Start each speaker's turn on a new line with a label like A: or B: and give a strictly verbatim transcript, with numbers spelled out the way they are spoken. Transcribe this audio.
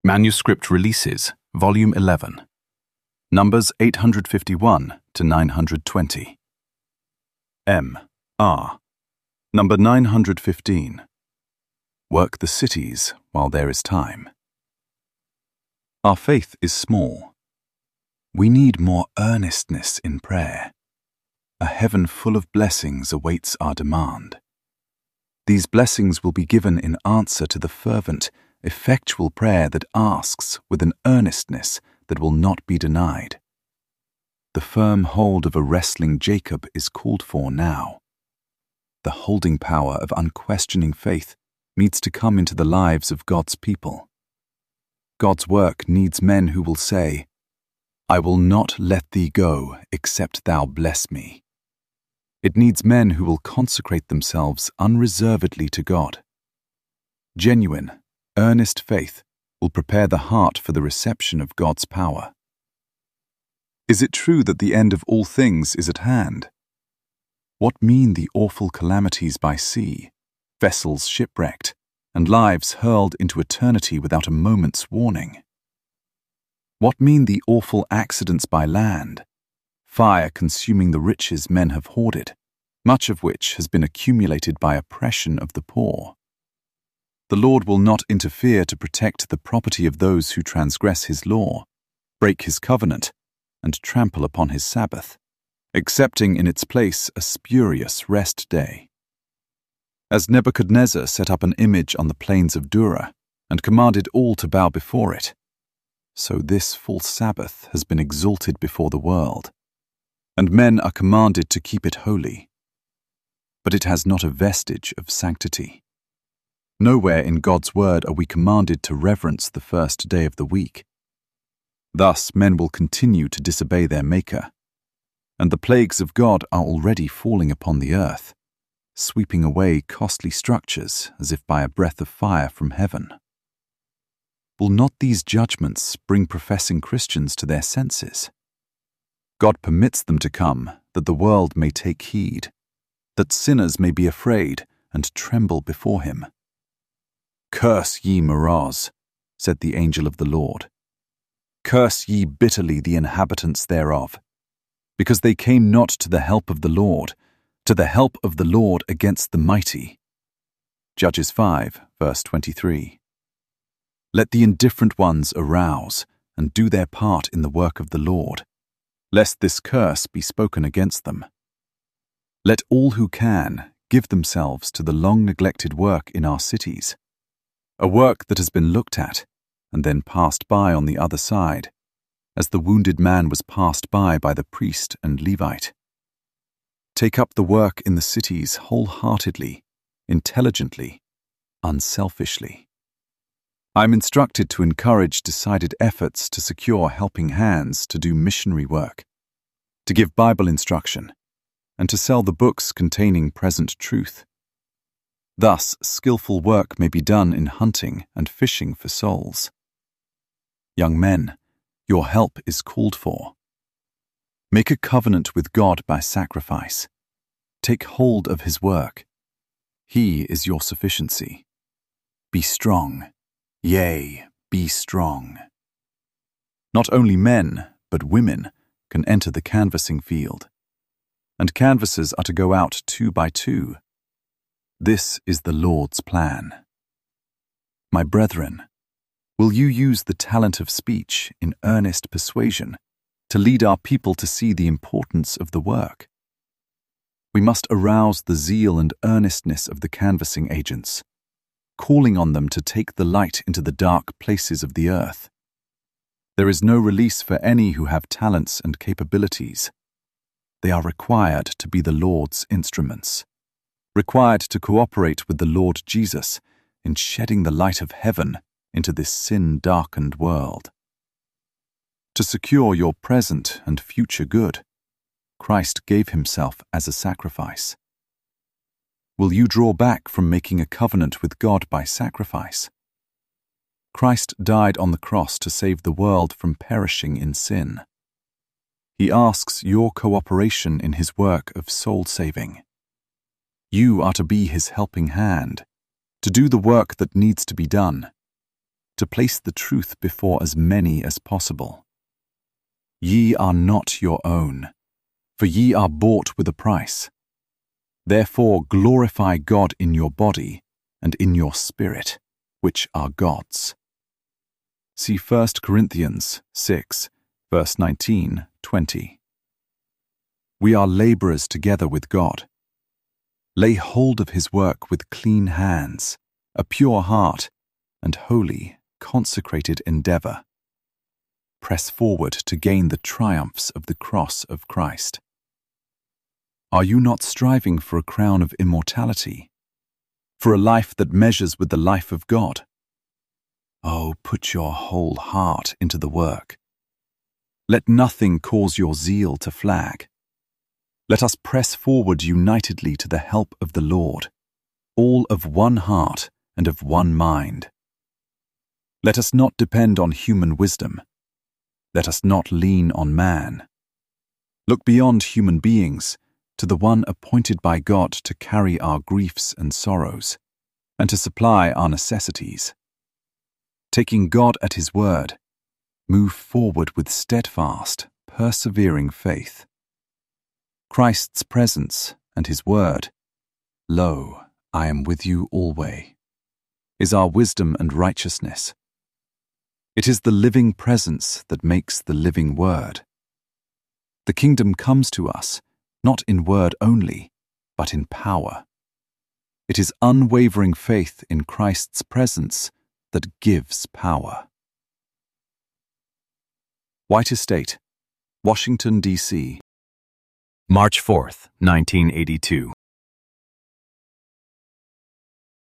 A: Manuscript Releases, Volume eleven. Numbers eight hundred fifty-one to nine hundred twenty. M. R. Number nine hundred fifteen. Work the cities while there is time. Our faith is small. We need more earnestness in prayer. A heaven full of blessings awaits our demand. These blessings will be given in answer to the fervent, effectual prayer that asks with an earnestness that will not be denied. The firm hold of a wrestling Jacob is called for now. The holding power of unquestioning faith needs to come into the lives of God's people. God's work needs men who will say, "I will not let thee go except thou bless me." It needs men who will consecrate themselves unreservedly to God. Genuine, earnest faith will prepare the heart for the reception of God's power. Is it true that the end of all things is at hand? What mean the awful calamities by sea, vessels shipwrecked, and lives hurled into eternity without a moment's warning? What mean the awful accidents by land, fire consuming the riches men have hoarded, much of which has been accumulated by oppression of the poor? The Lord will not interfere to protect the property of those who transgress his law, break his covenant, and trample upon his Sabbath, accepting in its place a spurious rest day. As Nebuchadnezzar set up an image on the plains of Dura and commanded all to bow before it, so this false Sabbath has been exalted before the world, and men are commanded to keep it holy. But it has not a vestige of sanctity. Nowhere in God's word are we commanded to reverence the first day of the week. Thus men will continue to disobey their Maker, and the plagues of God are already falling upon the earth, sweeping away costly structures as if by a breath of fire from heaven. Will not these judgments bring professing Christians to their senses? God permits them to come that the world may take heed, that sinners may be afraid and tremble before him. "Curse ye Meroz," said the angel of the Lord. "Curse ye bitterly the inhabitants thereof, because they came not to the help of the Lord, to the help of the Lord against the mighty." Judges five, verse twenty-three. Let the indifferent ones arouse and do their part in the work of the Lord, lest this curse be spoken against them. Let all who can give themselves to the long-neglected work in our cities, a work that has been looked at and then passed by on the other side, as the wounded man was passed by by the priest and Levite. Take up the work in the cities wholeheartedly, intelligently, unselfishly. I am instructed to encourage decided efforts to secure helping hands to do missionary work, to give Bible instruction, and to sell the books containing present truth. Thus, skillful work may be done in hunting and fishing for souls. Young men, your help is called for. Make a covenant with God by sacrifice. Take hold of his work. He is your sufficiency. Be strong, yea, be strong. Not only men, but women can enter the canvassing field, and canvassers are to go out two by two. This is the Lord's plan. My brethren, will you use the talent of speech in earnest persuasion to lead our people to see the importance of the work? We must arouse the zeal and earnestness of the canvassing agents, calling on them to take the light into the dark places of the earth. There is no release for any who have talents and capabilities. They are required to be the Lord's instruments, required to cooperate with the Lord Jesus in shedding the light of heaven into this sin-darkened world. To secure your present and future good, Christ gave himself as a sacrifice. Will you draw back from making a covenant with God by sacrifice? Christ died on the cross to save the world from perishing in sin. He asks your cooperation in his work of soul-saving. You are to be his helping hand, to do the work that needs to be done, to place the truth before as many as possible. Ye are not your own, for ye are bought with a price. Therefore glorify God in your body and in your spirit, which are God's. See First Corinthians six, verse nineteen, twenty. We are laborers together with God. Lay hold of his work with clean hands, a pure heart, and holy, consecrated endeavor. Press forward to gain the triumphs of the cross of Christ. Are you not striving for a crown of immortality, for a life that measures with the life of God? Oh, put your whole heart into the work. Let nothing cause your zeal to flag. Let us press forward unitedly to the help of the Lord, all of one heart and of one mind. Let us not depend on human wisdom. Let us not lean on man. Look beyond human beings to the one appointed by God to carry our griefs and sorrows, and to supply our necessities. Taking God at his word, move forward with steadfast, persevering faith. Christ's presence and his word, "Lo, I am with you alway," is our wisdom and righteousness. It is the living presence that makes the living word. The kingdom comes to us, not in word only, but in power. It is unwavering faith in Christ's presence that gives power. White Estate, Washington, D C, March fourth, nineteen eighty-two.